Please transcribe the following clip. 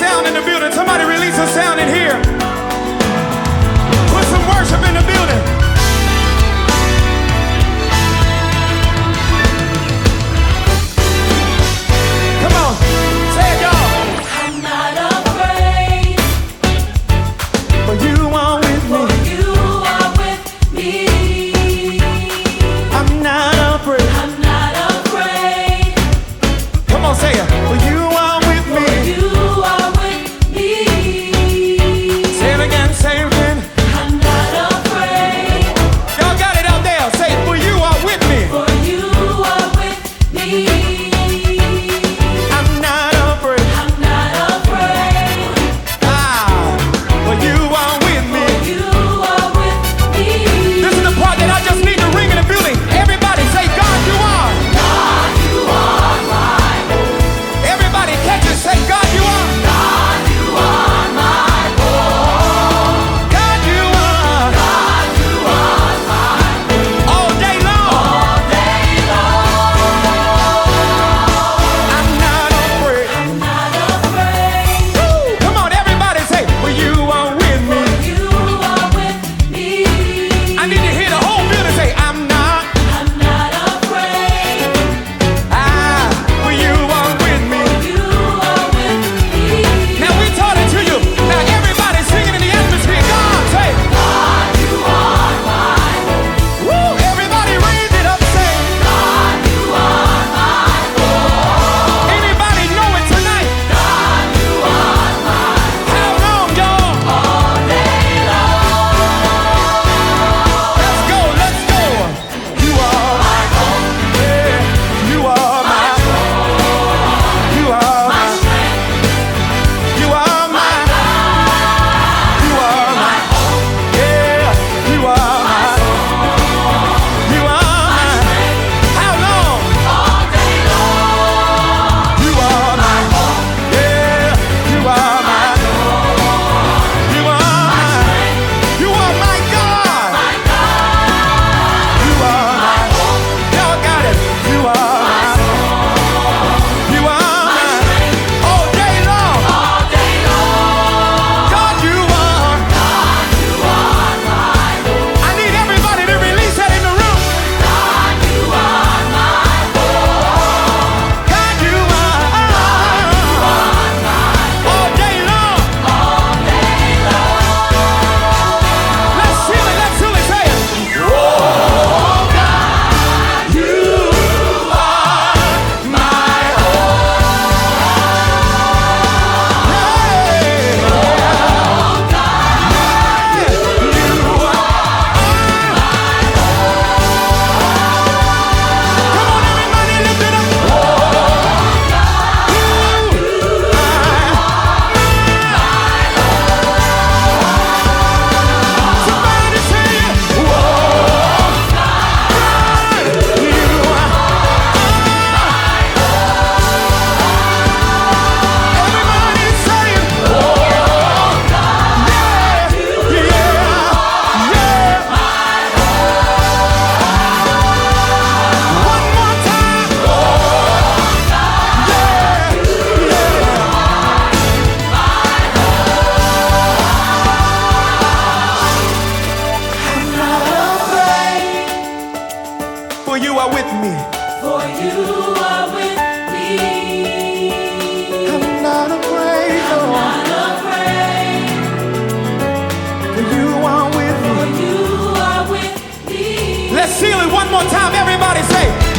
sound in the building. Somebody release a sound in here. Put some worship in the building. Come on, say it, y'all. I'm not afraid, For you are with me. for you are with me. I'm not afraid. I'm not afraid, Come on, say it. For you are with for me. you are with me. Say it again, say it again. I'm not afraid, Y'all got it out there. Say it. For you are with me. for you are with me. I'm not afraid. I'm not afraid, For you are with me. you are with me. This is the part that I just need to ring in the building. Everybody say, God, you are. God, you are mine. Everybody catch it. Say, God, you are. God, you are mine. God, you are. God, you are mine. All day long. All day long. I'm not afraid. I'm not afraid, Woo! Come on, everybody say, for you are with me. you are with me. I need to hear the whole building say, I'm not. I'm not afraid, For you are with me. you are with me. Now we taught it to you. Now everybody singing in the atmosphere. God, say, God, you are mine. woo! Everybody raise it up. Say, God, you are mine. anybody know it tonight? God, you are mine. How long, y'all? All day long. Let's go, let's go. You are my home. Yeah, you are my You are My my strength, You are my You are my Yeah, you are my You are my How long? all day long. You are my Yeah, you are my You are my You are my God. My God, You are my Y'all got it. You are my You are my all day long. all day long. God, you are. God, you are mine. I need everybody to release that in the room. God, you are mine. God, you are. All day long. All day long. Let's feel it. Let's feel it. Say it. You are my Come on, everybody, lift it up. Somebody say it. You are. Everybody say it. Yeah, yeah. One more time. I'm not afraid, For you are with me. for you are with me. I'm not afraid, no. Not afraid, For you are with me. for you are with me. Let's seal it one more time. Everybody say,